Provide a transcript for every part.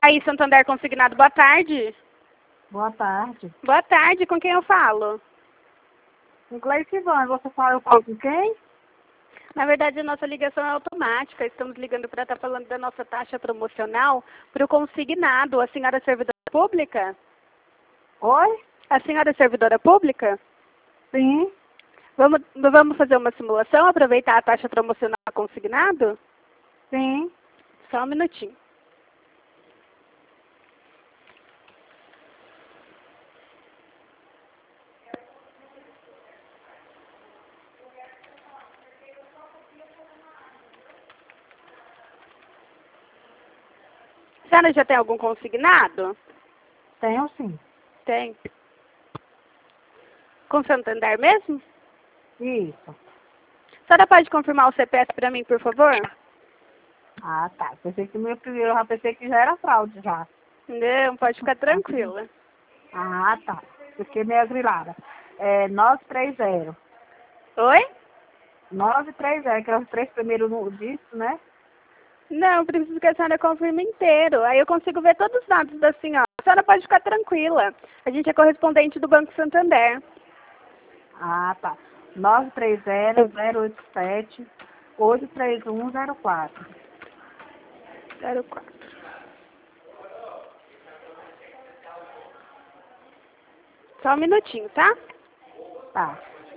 Aí, Santander Consignado, boa tarde. Boa tarde. Boa tarde, com quem eu falo? Com Gleice Ivan, você fala, eu falo com quem? Na verdade, a nossa ligação é automática. Estamos ligando para estar falando da nossa taxa promocional para o consignado. A senhora é servidora pública? Oi? A senhora é servidora pública? Sim. Vamos fazer uma simulação, aproveitar a taxa promocional consignado? Sim. Só um minutinho. A senhora já tem algum consignado? Tenho sim. Tem. Com Santander mesmo? Isso. A senhora pode confirmar o CPF para mim, por favor? Ah, tá. Pensei que meu primeiro, eu já pensei que já era fraude já. Não, pode ficar tranquila. Ah, tá. Fiquei meio grilada. É 930. Oi? 930, que é os três primeiros disso, né? Não, preciso que a senhora confirme inteiro. Aí eu consigo ver todos os dados da senhora. A senhora pode ficar tranquila. A gente é correspondente do Banco Santander. Ah, tá. 930-087-83104. 04. Só um minutinho, tá? Tá.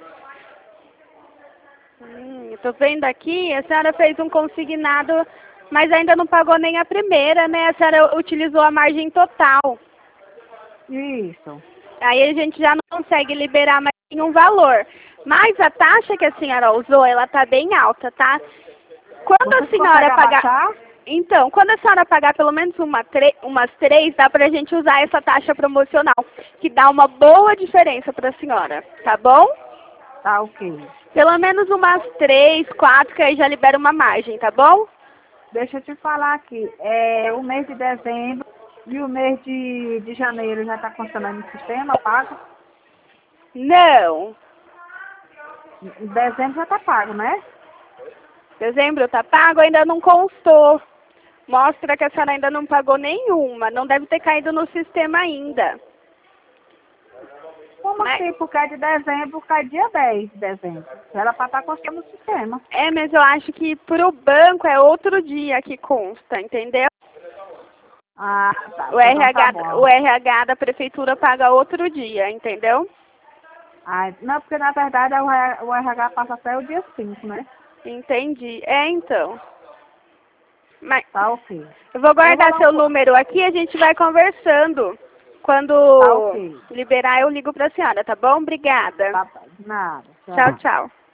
Eu tô vendo aqui, a senhora fez um consignado, mas ainda não pagou nem a primeira, né? A senhora utilizou a margem total. Isso. Aí a gente já não consegue liberar mais nenhum valor. Mas a taxa que a senhora usou, ela tá bem alta, tá? Quando a senhora pagar... Abaixar? Então, quando a senhora pagar pelo menos umas 3, dá pra gente usar essa taxa promocional, que dá uma boa diferença pra senhora, tá bom? Tá, ok. Pelo menos umas 3, 4, que aí já libera uma margem, tá bom? Deixa eu te falar aqui. O mês de dezembro e o mês de janeiro já está funcionando no sistema, pago? Não. Dezembro já está pago, né? Dezembro tá pago, ainda não constou. Mostra que a senhora ainda não pagou nenhuma. Não deve ter caído no sistema ainda. Como assim? Porque é de dezembro, cai dia 10 de dezembro. Era para estar constando no sistema. É, mas eu acho que pro banco é outro dia que consta, entendeu? Ah, tá. O Então tá RH, bom. o RH da prefeitura paga outro dia, entendeu? Ah, não, porque na verdade o RH passa até o dia 5, né? Entendi. É, então. Mas Tá, ok. eu vou Eu vou guardar dar seu número aqui e a gente vai conversando. Tá, Quando ok. liberar, eu ligo pra senhora, tá bom? Obrigada. Tá, nada. Tchau, tchau.